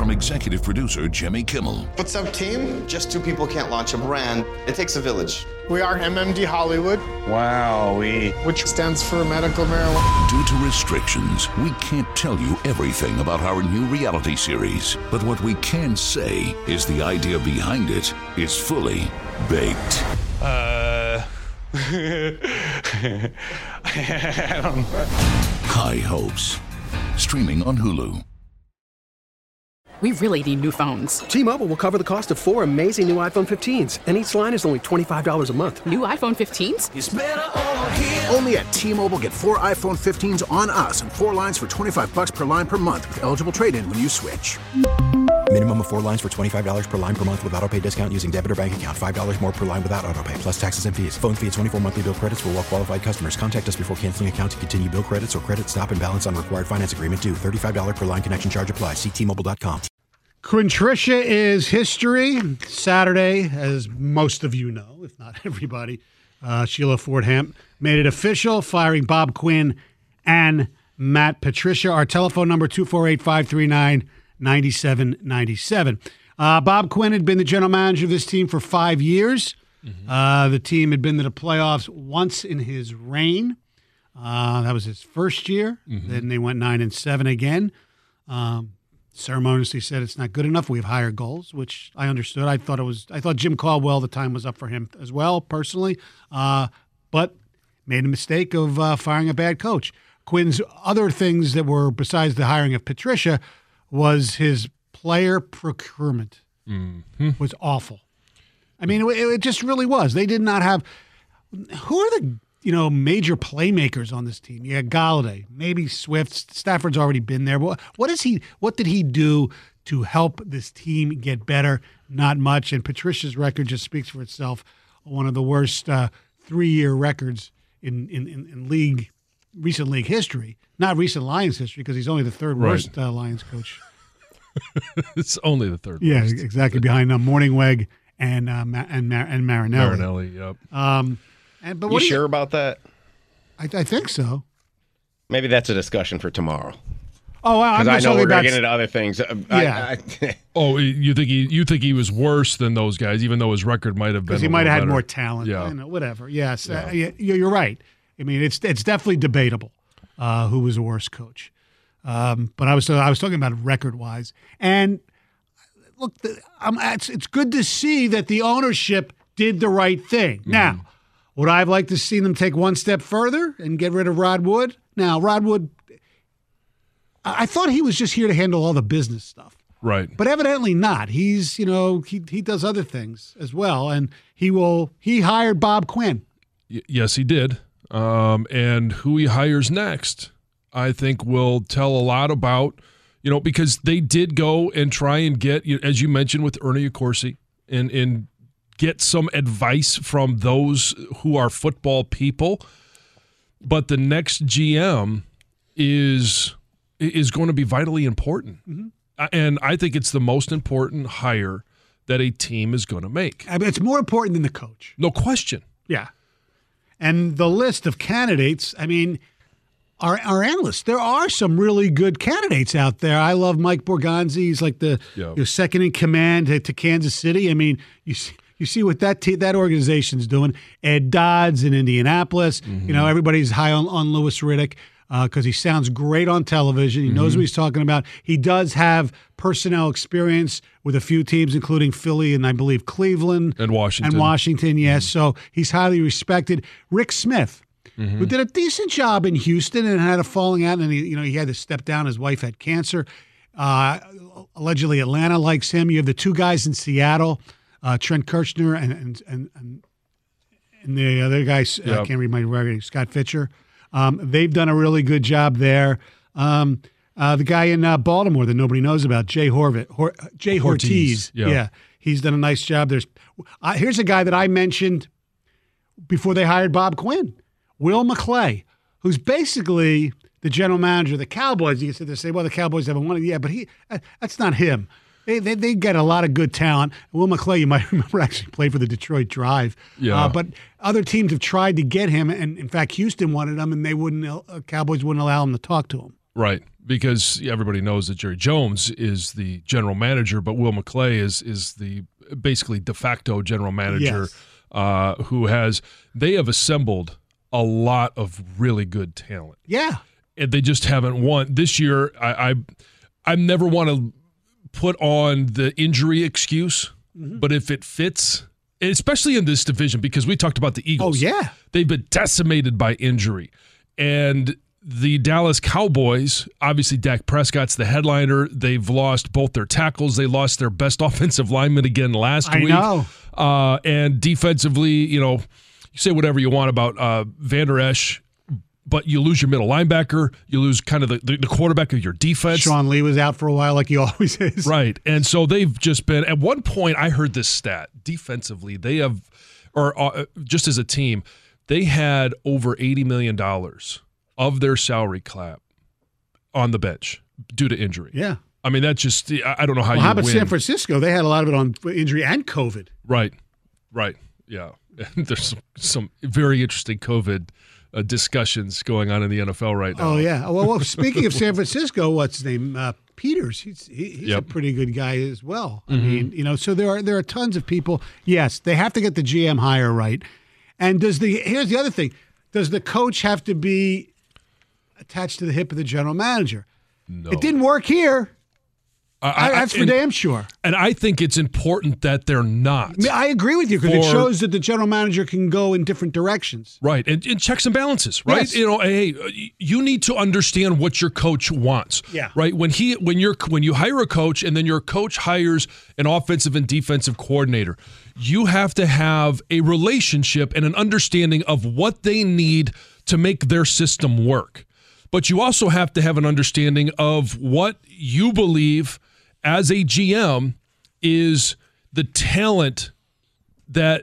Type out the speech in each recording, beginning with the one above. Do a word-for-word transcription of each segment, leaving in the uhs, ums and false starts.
from executive producer Jimmy Kimmel. What's up, team? Just two people can't launch a brand. It takes a village. We are M M D Hollywood. Wow, we... Which stands for medical marijuana. Due to restrictions, we can't tell you everything about our new reality series. But what we can say is the idea behind it is fully baked. Uh... I don't know. High Hopes. Streaming on Hulu. We really need new phones. T-Mobile will cover the cost of four amazing new iPhone fifteens, and each line is only twenty-five dollars a month. New iPhone fifteens? It's better over here. Only at T-Mobile, get four iPhone fifteens on us and four lines for twenty-five dollars per line per month with eligible trade-in when you switch. Minimum of four lines for twenty-five dollars per line per month with autopay discount using debit or bank account. five dollars more per line without autopay, plus taxes and fees. Phone fee at twenty-four monthly bill credits for well-qualified customers. Contact us before canceling account to continue bill credits or credit stop and balance on required finance agreement due. thirty-five dollars per line connection charge applies. See T Mobile dot com. Quintricia is history. Saturday, as most of you know, if not everybody, uh, Sheila Ford-Hamp made it official, firing Bob Quinn and Matt Patricia. Our telephone number, two four eight, five three nine, nine seven nine seven. Uh, Bob Quinn had been the general manager of this team for five years. Mm-hmm. Uh, the team had been to the playoffs once in his reign. Uh, that was his first year. Mm-hmm. Then they went nine and seven again. Um, ceremoniously said it's not good enough. We have higher goals, which I understood. I thought it was. I thought Jim Caldwell, the time was up for him as well, personally. Uh, but made a mistake of uh, firing a bad coach. Quinn's other things that were besides the hiring of Patricia was his player procurement mm-hmm. was awful. I mean, it, it just really was. They did not have. Who are the you know major playmakers on this team? Yeah, Galladay, maybe Swift. Stafford's already been there. What, what is he? What did he do to help this team get better? Not much. And Patricia's record just speaks for itself. One of the worst uh, three-year records in, in, in, in league recent league history. Not recent Lions history because he's only the third right. worst uh, Lions coach. It's only the third. Yeah, worst. exactly. Behind uh, Morningweg and uh, Ma- and Mar- and Marinelli. Marinelli, yep. Um, and but what you do sure you, about that? I, I think so. Maybe that's a discussion for tomorrow. Oh, wow, because I know we're going to get into other things. Yeah. I, I, oh, you think he you think he was worse than those guys, even though his record might have been. Because he might have had better. more talent. Yeah. I know, whatever. Yes, yeah. uh, yeah, you're right. I mean, it's it's definitely debatable uh, who was the worst coach. Um, but I was I was talking about record wise, and look, the, um, it's it's good to see that the ownership did the right thing. Mm-hmm. Now, would I have liked to see them take one step further and get rid of Rod Wood? Now, Rod Wood, I, I thought he was just here to handle all the business stuff. Right. But evidently not. He's, you know, he he does other things as well, and he will. He hired Bob Quinn. Y- yes, he did. Um, and who he hires next, I think, will tell a lot about, you know, because they did go and try and get, as you mentioned, with Ernie Accorsi, and and get some advice from those who are football people. But the next G M is is going to be vitally important. Mm-hmm. And I think it's the most important hire that a team is going to make. I mean, it's more important than the coach. No question. Yeah. And the list of candidates, I mean, our our analysts, there are some really good candidates out there. I love Mike Borgonzi. He's like the yeah. you know, second in command to, to Kansas City. I mean, you see, you see what that te- that organization's doing. Ed Dodds in Indianapolis. Mm-hmm. You know, everybody's high on, on Louis Riddick because uh, he sounds great on television. He mm-hmm. knows what he's talking about. He does have personnel experience with a few teams, including Philly and I believe Cleveland. And Washington. And Washington, yes. Mm-hmm. So he's highly respected. Rick Smith, mm-hmm. who did a decent job in Houston and had a falling out, and he, you know, he had to step down. His wife had cancer. Uh, allegedly, Atlanta likes him. You have the two guys in Seattle, uh, Trent Kirchner and and and, and, and the other guy, yep. I can't read my writing, Scott Fitcher. Um, they've done a really good job there. Um, uh, the guy in uh, Baltimore that nobody knows about, Jay Horvat, Hor- Jay Hortiz. Hortiz. Yeah. yeah, he's done a nice job. There's uh, here's a guy that I mentioned before they hired Bob Quinn, Will McClay, who's basically the general manager of the Cowboys. You can sit there and say, well, the Cowboys haven't won it. Yeah, but he uh, that's not him. They, they they get a lot of good talent. Will McClay, you might remember, actually played for the Detroit Drive. Yeah. Uh, but other teams have tried to get him, and in fact, Houston wanted him, and they wouldn't. Uh, Cowboys wouldn't allow him to talk to him. Right. because everybody knows that Jerry Jones is the general manager, but Will McClay is is the basically de facto general manager, Yes. uh, who has they have assembled a lot of really good talent. Yeah. And they just haven't won this year. I I, I never want to put on the injury excuse, mm-hmm. but if it fits, especially in this division, because we talked about the Eagles. Oh yeah, they've been decimated by injury, and the Dallas Cowboys, obviously Dak Prescott's the headliner. They've lost both their tackles. They lost their best offensive lineman again last I week. know. Uh, and defensively, you know, you say whatever you want about uh, Van Der Esch, but you lose your middle linebacker. You lose kind of the, the, the quarterback of your defense. Sean Lee was out for a while like he always is. Right. And so they've just been, at one point I heard this stat, defensively, they have, or uh, just as a team, they had over eighty million dollars of their salary cap on the bench due to injury. Yeah. I mean, that just, I don't know how well, you how about win. San Francisco? They had a lot of it on injury and COVID. Right. Right. Yeah. There's some, some very interesting COVID uh, discussions going on in the N F L right now. Oh, yeah. Well, well speaking of San Francisco, what's his name? Uh, Peters. He's he, he's Yep. a pretty good guy as well. I Mhm. mean, you know, so there are there are tons of people. Yes, they have to get the G M hire right. And does the here's the other thing. Does the coach have to be attached to the hip of the general manager? No. It didn't work here. I, I, that's for and, damn sure. And I think it's important that they're not. I, mean, I agree with you because it For- shows that the general manager can go in different directions. Right, and, and checks and balances, right? Yes. You know, hey, you need to understand what your coach wants. Yeah. Right. When he, when you're, when you hire a coach, and then your coach hires an offensive and defensive coordinator, you have to have a relationship and an understanding of what they need to make their system work. But you also have to have an understanding of what you believe as a G M is the talent that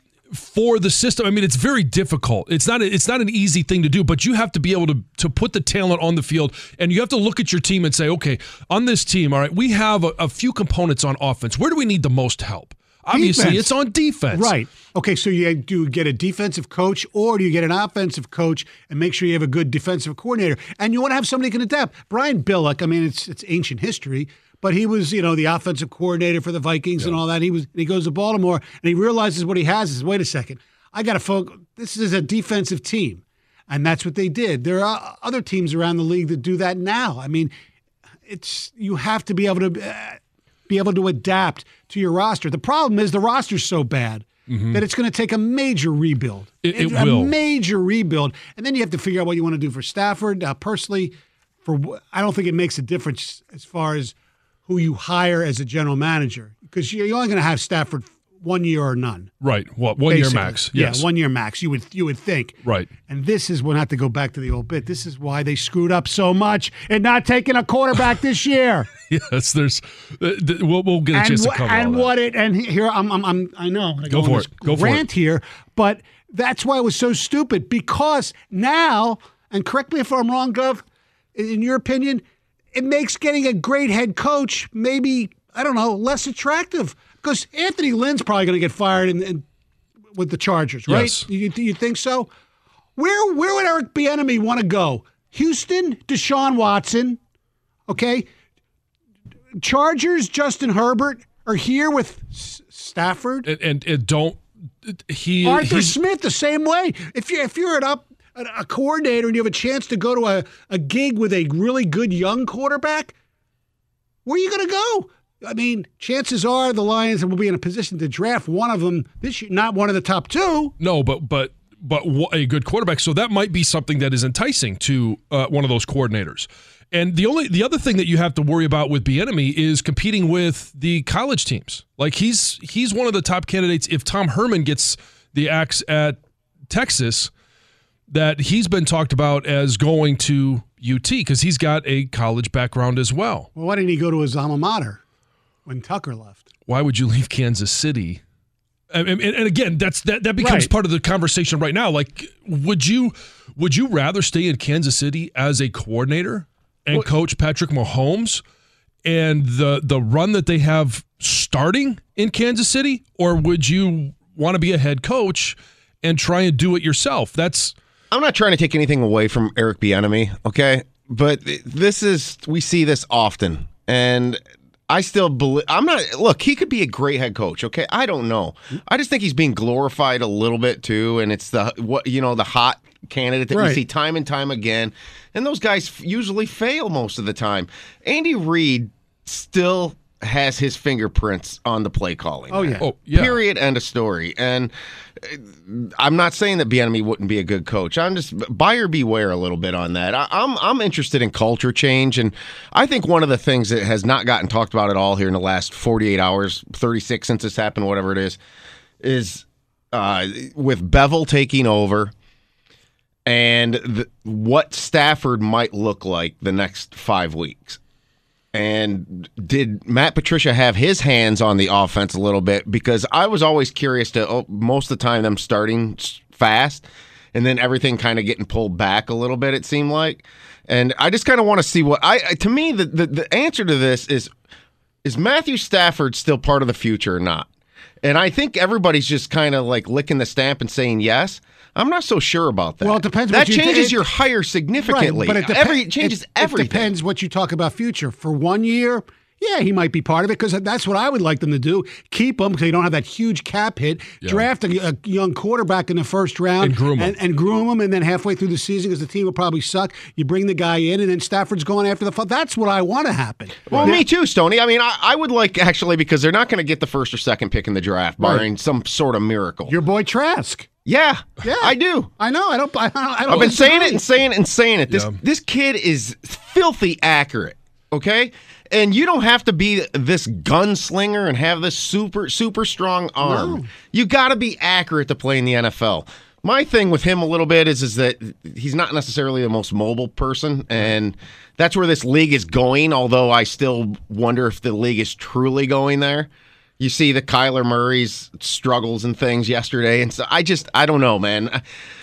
for the system. I mean, it's very difficult. It's not it's not an easy thing to do, but you have to be able to to put the talent on the field, and you have to look at your team and say, okay, on this team, all right, we have a, a few components on offense. Where do we need the most help? Obviously, Defense. it's on defense. Right. Okay, so you do you get a defensive coach or do you get an offensive coach and make sure you have a good defensive coordinator? And you want to have somebody who can adapt. Brian Billick, I mean, it's it's ancient history, but he was, you know, the offensive coordinator for the Vikings Yeah. and all that. He was he goes to Baltimore and he realizes what he has is, wait a second, I got to focus. This is a defensive team. And that's what they did. There are other teams around the league that do that now. I mean, it's you have to be able to uh, be able to adapt to your roster. The problem is the roster's so bad Mhm. that it's going to take a major rebuild. It- it a will. major rebuild, and then you have to figure out what you want to do for Stafford. Uh, personally, for wh- I don't think it makes a difference as far as who you hire as a general manager because you're only going to have Stafford one year or none. Right. What one year basically. max? Yes. Yeah, one year max. You would you would think. Right. And this is when I have to go back to the old bit. This is why they screwed up so much and not taking a quarterback this year. Yes. There's. Uh, th- we'll, we'll get a and chance to wh- cover and all that. what it and here I'm I'm, I'm I know I Go on for this it. Go for rant it. here, but that's why it was so stupid because now, and correct me if I'm wrong, Gov, in in your opinion, it makes getting a great head coach maybe I don't know less attractive because Anthony Lynn's probably going to get fired in, in, with the Chargers, right? Yes. You, you think so? Where where would Eric Bieniemy want to go? Houston, Deshaun Watson, okay. Chargers, Justin Herbert are here with S- Stafford. And, and, and don't he Arthur he's- Smith the same way. If you if you're an up a, a coordinator and you have a chance to go to a, a gig with a really good young quarterback, where are you going to go? I mean, chances are the Lions will be in a position to draft one of them this year, not one of the top two. No, but but but wh- a good quarterback. So that might be something that is enticing to uh, one of those coordinators. And the only the other thing that you have to worry about with Bieniemy is competing with the college teams. Like he's he's one of the top candidates. If Tom Herman gets the axe at Texas, that he's been talked about as going to U T because he's got a college background as well. Well, why didn't he go to his alma mater when Tucker left? Why would you leave Kansas City? And, and, and again, that's that that becomes Right. part of the conversation right now. Like, would you would you rather stay in Kansas City as a coordinator and Well- coach Patrick Mahomes and the the run that they have starting in Kansas City, or would you want to be a head coach and try and do it yourself? That's I'm not trying to take anything away from Eric Bieniemy, okay? but this is, we see this often. And I still believe, I'm not, look, he could be a great head coach, okay? I don't know. I just think he's being glorified a little bit too. And it's the, what you know, the hot candidate that Right. we see time and time again. And those guys usually fail most of the time. Andy Reid still has his fingerprints on the play calling. Oh, yeah. Oh, yeah. Period. End of story. And I'm not saying that Bieniemy wouldn't be a good coach. I'm just buyer beware a little bit on that. I, I'm I'm interested in culture change, and I think one of the things that has not gotten talked about at all here in the last forty-eight hours, thirty-six since this happened, whatever it is, is uh, with Bevel taking over and the, what Stafford might look like the next five weeks. And did Matt Patricia have his hands on the offense a little bit? Because I was always curious to, oh, most of the time, them starting fast and then everything kind of getting pulled back a little bit, it seemed like. And I just kind of want to see what I, to me, the, the, the answer to this is, is Matthew Stafford still part of the future or not? And I think everybody's just kind of like licking the stamp and saying yes. I'm not so sure about that. Well, it depends. That what you changes it, your hire significantly. Right, but it, depe- Every, it changes it, everything. It depends what you talk about future. For one year, yeah, he might be part of it because that's what I would like them to do. Keep him because you don't have that huge cap hit. Yeah. Draft a, a young quarterback in the first round. And groom him. And, and groom him. And then halfway through the season, because the team will probably suck, you bring the guy in and then Stafford's going after the – that's what I want to happen. Well, Now- me too, Stoney. I mean, I, I would like actually because they're not going to get the first or second pick in the draft, barring Right. some sort of miracle. Your boy Trask. Yeah, Yeah. I do. I know. I don't – I don't, I don't I've been saying it disagree. and saying it and saying it. This Yeah. this kid is filthy accurate, okay? And you don't have to be this gunslinger and have this super, super strong arm. No. You got to be accurate to play in the N F L. My thing with him a little bit is, is that he's not necessarily the most mobile person, and that's where this league is going, although I still wonder if the league is truly going there. You see the Kyler Murray's struggles and things yesterday, and so I just, I don't know, man.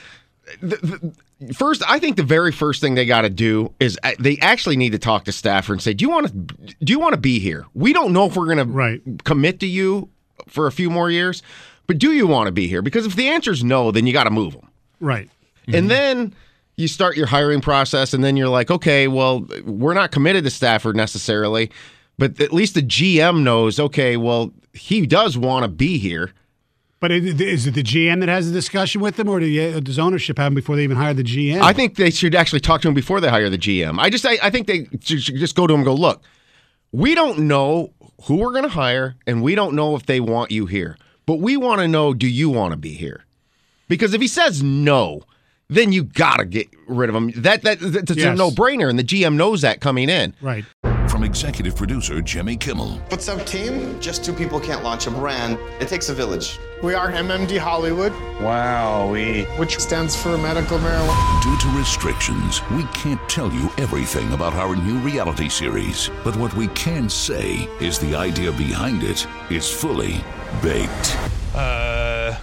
The, the, first, I think the very first thing they got to do is uh, they actually need to talk to Stafford and say, "Do you want to? Do you want to be here? We don't know if we're going Right. to commit to you for a few more years, but do you want to be here? Because if the answer is no, then you got to move them, Right. and then." You start your hiring process, and then you're like, okay, well, we're not committed to Stafford necessarily, but at least the G M knows, okay, well, he does want to be here. But it, is it the G M that has the discussion with them, or does ownership have them before they even hire the G M? I think they should actually talk to him before they hire the G M. I just, I, I think they should just go to him and go, look, we don't know who we're going to hire, and we don't know if they want you here, but we want to know, do you want to be here? Because if he says no, then you got to get rid of him. That, that That's a Yes. no-brainer, and the G M knows that coming in. Right. From executive producer Jimmy Kimmel. What's up, team? Just two people can't launch a brand. It takes a village. We are M M D Hollywood, Wow, we... which stands for medical marijuana. Due to restrictions, we can't tell you everything about our new reality series. But what we can say is the idea behind it is fully baked. Uh...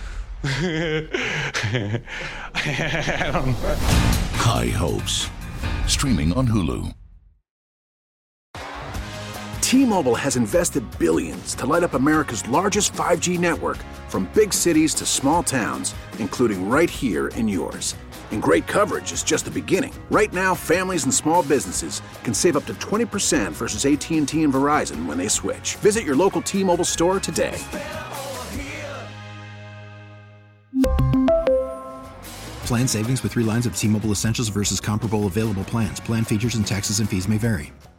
High Hopes. Streaming on Hulu. T-Mobile has invested billions to light up America's largest five G network, from big cities to small towns, including right here in yours. And great coverage is just the beginning. Right now, families and small businesses can save up to twenty percent versus A T and T and Verizon when they switch. Visit your local T-Mobile store today. Plan savings with three lines of T-Mobile Essentials versus comparable available plans. Plan features and taxes and fees may vary.